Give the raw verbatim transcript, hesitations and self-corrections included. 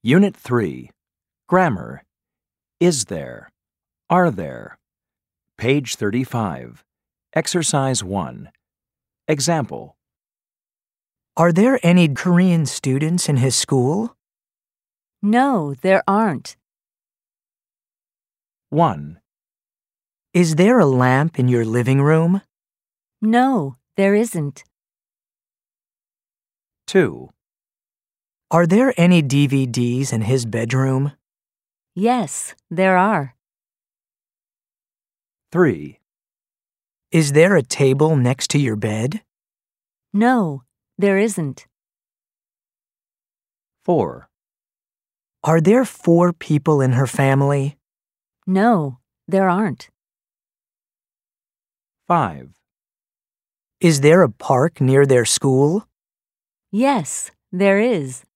Unit three. Grammar. Is there? Are there? Page thirty-five. Exercise one. Example. Are there any Korean students in his school? No, there aren't. one. Is there a lamp in your living room? No, there isn't. two. Are there any D V Ds in his bedroom? Yes, there are. three. Is there a table next to your bed? No, there isn't. four. Are there four people in her family? No, there aren't. five. Is there a park near their school? Yes, there is.